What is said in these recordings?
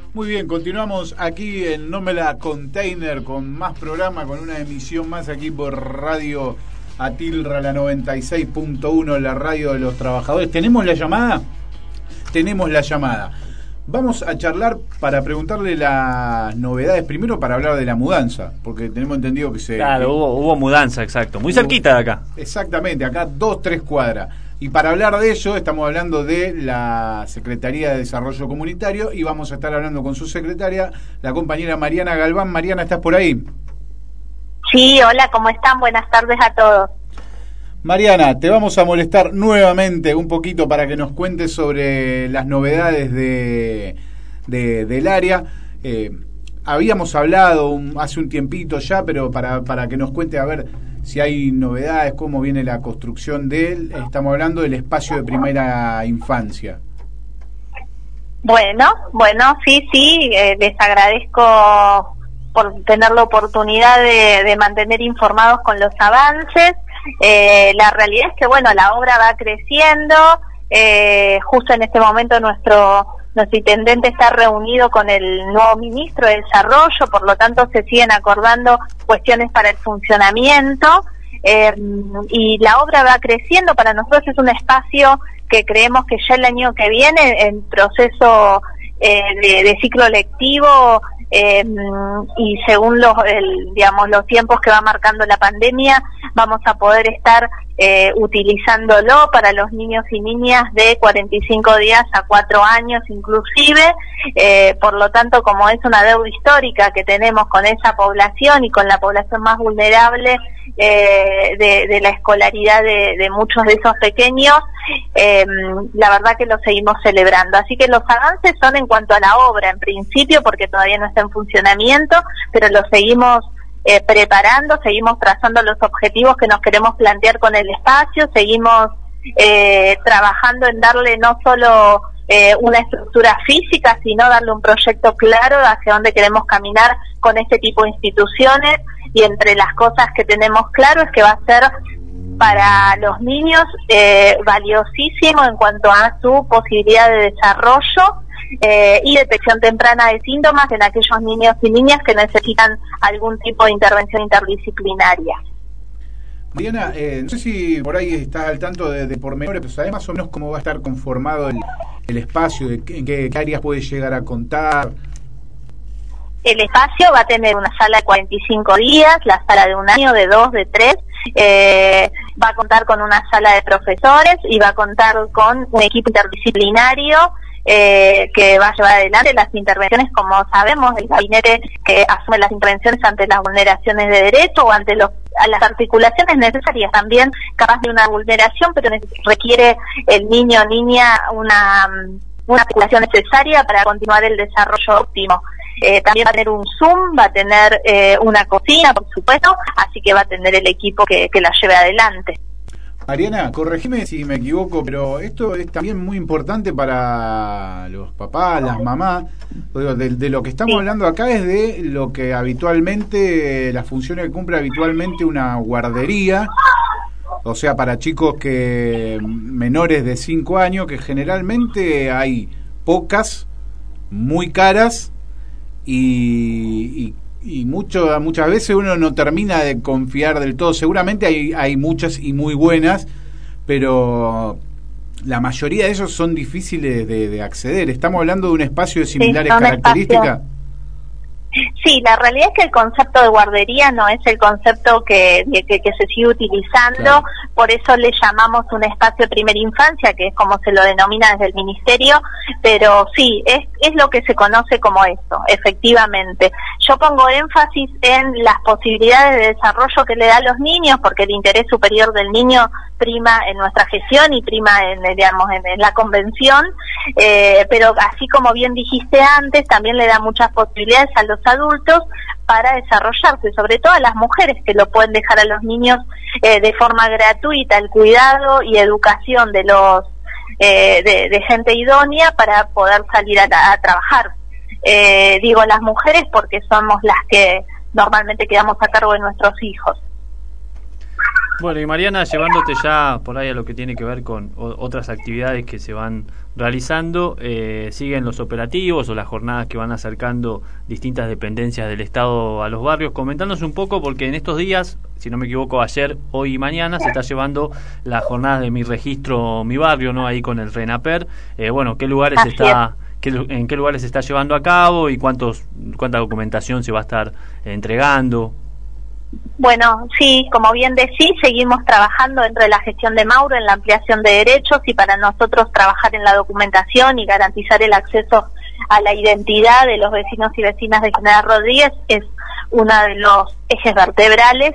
Muy bien, continuamos aquí en Nómela Container con más programa, con una emisión más aquí por Radio Atilra, la 96.1, la radio de los trabajadores. ¿Tenemos la llamada? Tenemos la llamada. Vamos a charlar para preguntarle las novedades, primero para hablar de la mudanza, porque tenemos entendido que Claro, hubo mudanza, exacto. Muy cerquita de acá. Exactamente, acá 2-3 cuadras. Y para hablar de ello, estamos hablando de la Secretaría de Desarrollo Comunitario y vamos a estar hablando con su secretaria, la compañera Mariana Galván. Mariana, ¿estás por ahí? Sí, hola, ¿cómo están? Buenas tardes a todos. Mariana, te vamos a molestar nuevamente un poquito para que nos cuentes sobre las novedades del área. Habíamos hablado hace un tiempito ya, pero para que nos cuente a ver si hay novedades, cómo viene la construcción estamos hablando del espacio de primera infancia. Bueno, sí, les agradezco por tener la oportunidad de mantener informados con los avances. La realidad es que, la obra va creciendo. Justo en este momento nuestro intendente está reunido con el nuevo ministro de Desarrollo, por lo tanto se siguen acordando cuestiones para el funcionamiento, y la obra va creciendo. Para nosotros es un espacio que creemos que ya el año que viene, en proceso de ciclo lectivo, y según los tiempos que va marcando la pandemia, vamos a poder estar utilizándolo para los niños y niñas de 45 días a 4 años inclusive. Por lo tanto, como es una deuda histórica que tenemos con esa población y con la población más vulnerable de la escolaridad de muchos de esos pequeños, la verdad que lo seguimos celebrando. Así que los avances son en cuanto a la obra, en principio, porque todavía no está en funcionamiento, pero lo seguimos preparando, seguimos trazando los objetivos que nos queremos plantear con el espacio, seguimos trabajando en darle no solo una estructura física, sino darle un proyecto claro hacia dónde queremos caminar con este tipo de instituciones. Y entre las cosas que tenemos claro es que va a ser para los niños valiosísimo en cuanto a su posibilidad de desarrollo y detección temprana de síntomas en aquellos niños y niñas que necesitan algún tipo de intervención interdisciplinaria. Mariana, no sé si por ahí estás al tanto de pormenores, pero ¿sabés más o menos cómo va a estar conformado el espacio? ¿En qué áreas puede llegar a contar? El espacio va a tener una sala de 45 días, la sala de 1 año, de 2, de 3, va a contar con una sala de profesores y va a contar con un equipo interdisciplinario que va a llevar adelante las intervenciones. Como sabemos, el gabinete que asume las intervenciones ante las vulneraciones de derecho o ante las articulaciones necesarias también, capaz de una vulneración, pero requiere el niño o niña una articulación necesaria para continuar el desarrollo óptimo. También va a tener un Zoom, va a tener una cocina, por supuesto, así que va a tener el equipo que la lleve adelante. Mariana, corregime si me equivoco, pero esto es también muy importante para los papás, las mamás. De lo que estamos hablando acá es de lo que habitualmente, las funciones que cumple habitualmente una guardería, o sea, para chicos menores de 5 años, que generalmente hay pocas, muy caras, y muchas veces uno no termina de confiar del todo. Seguramente hay muchas y muy buenas, pero la mayoría de ellos son difíciles de acceder. ¿Estamos hablando de un espacio de similares características? Sí, la realidad es que el concepto de guardería no es el concepto que se sigue utilizando, claro. Por eso le llamamos un espacio de primera infancia, que es como se lo denomina desde el ministerio, pero sí, es lo que se conoce como eso, efectivamente. Yo pongo énfasis en las posibilidades de desarrollo que le da a los niños, porque el interés superior del niño prima en nuestra gestión y prima en la convención, pero así como bien dijiste antes, también le da muchas posibilidades a los adultos para desarrollarse, sobre todo a las mujeres, que lo pueden dejar a los niños de forma gratuita, el cuidado y educación de los de gente idónea para poder salir a trabajar. Digo las mujeres porque somos las que normalmente quedamos a cargo de nuestros hijos. Bueno, y Mariana, llevándote ya por ahí a lo que tiene que ver con otras actividades que se van realizando, siguen los operativos o las jornadas que van acercando distintas dependencias del Estado a los barrios. Comentanos un poco, porque en estos días, si no me equivoco, ayer, hoy y mañana se está llevando la jornada de Mi Registro, Mi Barrio, ¿no? Ahí con el RENAPER. Bueno, ¿qué lugares en qué lugares se está llevando a cabo y cuánta documentación se va a estar entregando? Bueno, sí, como bien decís, seguimos trabajando dentro de la gestión de Mauro en la ampliación de derechos, y para nosotros trabajar en la documentación y garantizar el acceso a la identidad de los vecinos y vecinas de General Rodríguez es uno de los ejes vertebrales.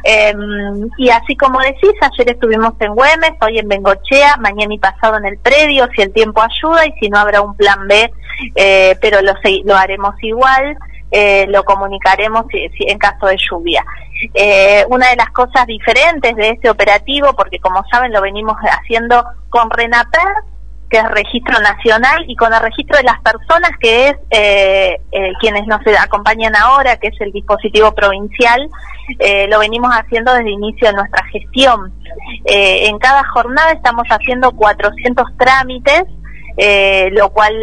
Y así como decís, ayer estuvimos en Güemes, hoy en Bengochea, mañana y pasado en el predio, si el tiempo ayuda, y si no habrá un plan B, pero lo haremos igual. Lo comunicaremos si en caso de lluvia. Una de las cosas diferentes de este operativo, porque como saben lo venimos haciendo con RENAPER, que es registro nacional, y con el registro de las personas, que es quienes nos acompañan ahora, que es el dispositivo provincial. Lo venimos haciendo desde el inicio de nuestra gestión. En cada jornada estamos haciendo 400 trámites, lo cual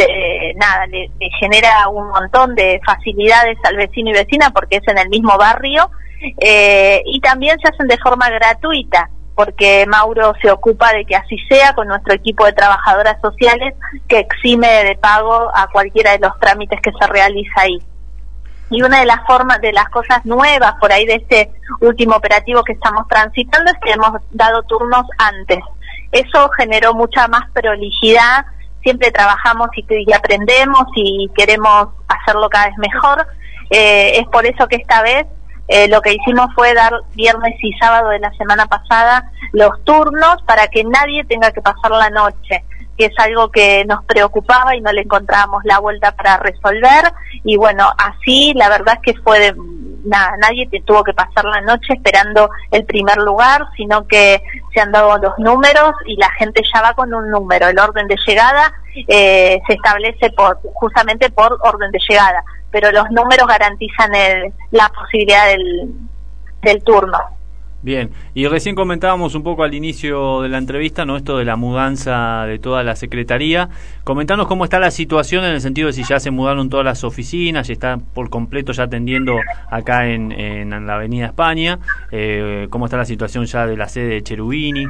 le genera un montón de facilidades al vecino y vecina, porque es en el mismo barrio, y también se hacen de forma gratuita, porque Mauro se ocupa de que así sea, con nuestro equipo de trabajadoras sociales, que exime de pago a cualquiera de los trámites que se realiza ahí. Y una de las cosas nuevas por ahí de este último operativo que estamos transitando es que hemos dado turnos antes. Eso generó mucha más prolijidad. Siempre trabajamos y aprendemos y queremos hacerlo cada vez mejor. Es por eso que esta vez lo que hicimos fue dar viernes y sábado de la semana pasada los turnos, para que nadie tenga que pasar la noche, que es algo que nos preocupaba y no le encontrábamos la vuelta para resolver. Y bueno, así la verdad es que fue nadie tuvo que pasar la noche esperando el primer lugar, sino que se han dado los números y la gente ya va con un número. El orden de llegada se establece justamente por orden de llegada, pero los números garantizan la posibilidad del turno. Bien, y recién comentábamos un poco al inicio de la entrevista, ¿no?, esto de la mudanza de toda la Secretaría. Comentanos cómo está la situación, en el sentido de si ya se mudaron todas las oficinas, si está por completo ya atendiendo acá en la Avenida España, cómo está la situación ya de la sede de Cherubini.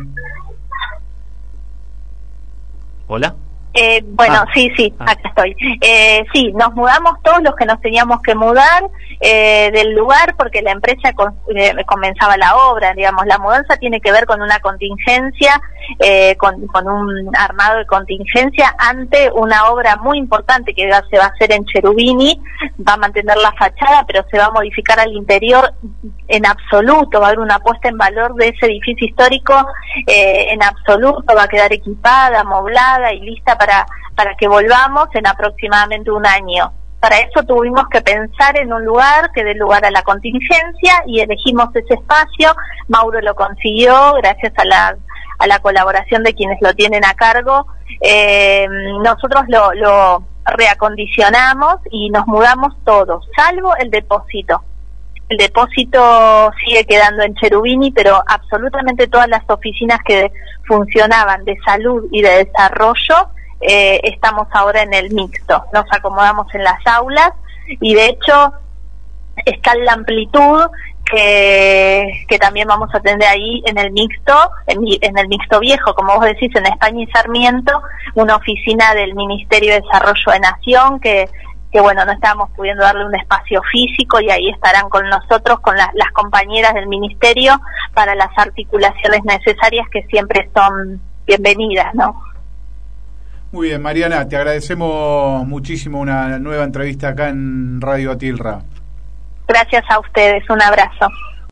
¿Hola? Sí, acá estoy. Sí, nos mudamos todos los que nos teníamos que mudar del lugar, porque la empresa comenzaba la obra. Digamos, la mudanza tiene que ver con una contingencia, con un armado de contingencia ante una obra muy importante que se va a hacer en Cherubini. Va a mantener la fachada, pero se va a modificar al interior en absoluto. Va a haber una puesta en valor de ese edificio histórico en absoluto. Va a quedar equipada, amoblada y lista para que volvamos en aproximadamente un año. Para eso tuvimos que pensar en un lugar que dé lugar a la contingencia, y elegimos ese espacio. Mauro lo consiguió gracias a la colaboración de quienes lo tienen a cargo. Nosotros lo reacondicionamos y nos mudamos todos, salvo el depósito. El depósito sigue quedando en Cherubini, pero absolutamente todas las oficinas que funcionaban de salud y de desarrollo estamos ahora en el mixto. Nos acomodamos en las aulas, y de hecho está la amplitud que también vamos a tener ahí en el mixto, en el mixto viejo, como vos decís, en España y Sarmiento, una oficina del Ministerio de Desarrollo de Nación que bueno, no estábamos pudiendo darle un espacio físico, y ahí estarán con nosotros, con las compañeras del ministerio, para las articulaciones necesarias, que siempre son bienvenidas, ¿no? Muy bien, Mariana, te agradecemos muchísimo una nueva entrevista acá en Radio Atilra. Gracias a ustedes, un abrazo.